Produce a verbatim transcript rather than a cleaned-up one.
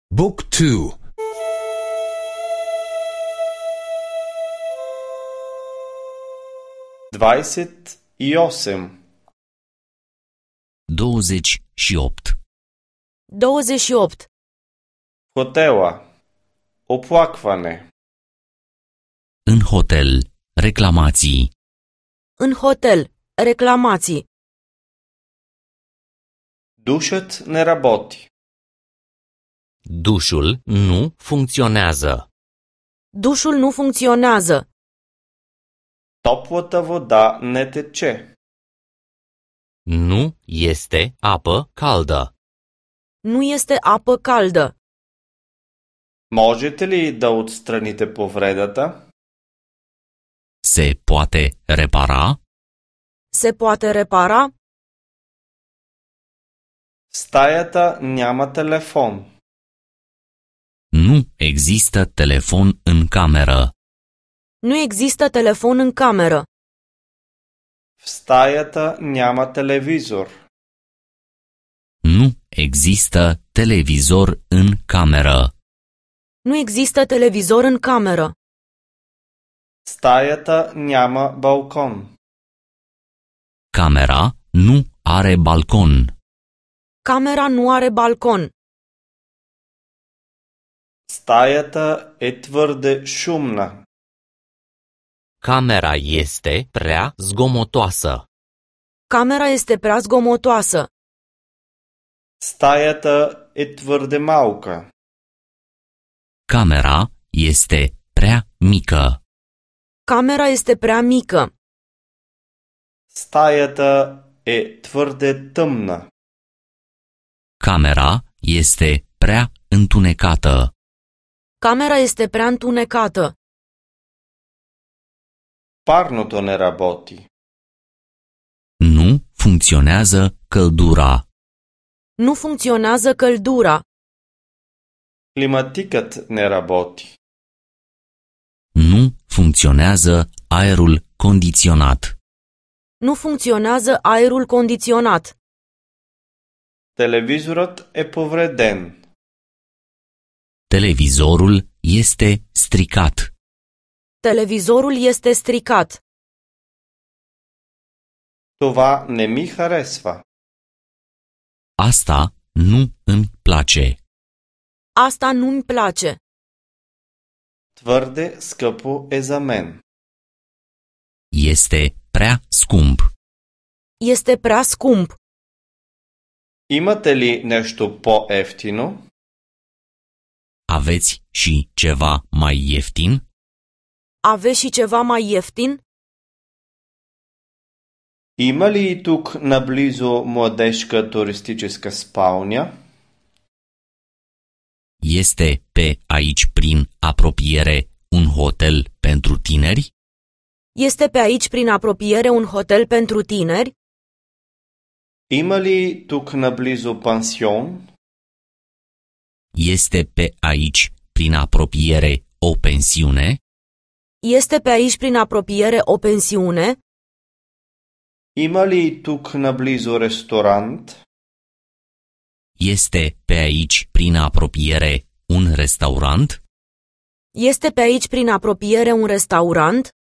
Book two. Двадесет и осем. douăzeci și opt. douăzeci și opt. Хотела. Оплакване. În hotel, reclamații. În hotel, reclamații. Душът не работи. Dușul nu funcționează. Dușul nu funcționează. Топлата вода не тече. Nu este apă caldă. Nu este apă caldă. Можете ли да отстраните повредата? Se poate repara? Se poate repara? В стаята няма телефон. Nu există telefon în cameră. Nu există telefon în cameră. В стаята няма телевизор. Nu există televizor în cameră. Nu există televizor în cameră. Стаята няма балкон. Camera nu are balcon. Camera nu are balcon. Стаята е твърде шумна. Camera este prea zgomotoasă. Camera este prea zgomotoasă. Стаята е твърде малка. Camera este prea mică. Camera este prea mică. Стаята е твърде тъмна. Camera este prea întunecată. Camera este prea întunecată. Парното не работи. Nu funcționează căldura. Nu funcționează căldura. Климатикът не работи. Nu funcționează aerul condiționat. Nu funcționează aerul condiționat. Телевизорът е повреден. Televizorul este stricat. Televizorul este stricat. Това не ми харесва. Asta nu îmi place. Asta nu-mi place. Твърде скъпо е за мен. Este prea scump. Este prea scump. Имате ли нещо по-евтино? Aveți și ceva mai ieftin? Aveți și ceva mai ieftin? Има ли тук наблизо младежка туристическа спалня? Este pe aici prin apropiere un hotel pentru tineri? Este pe aici prin apropiere un hotel pentru tineri? Има ли тук наблизо пансион? Este pe aici prin apropiere o pensiune? Este pe aici prin apropiere o pensiune? Има ли тук наблизо ресторант? Este pe aici prin apropiere un restaurant? Este pe aici prin apropiere un restaurant?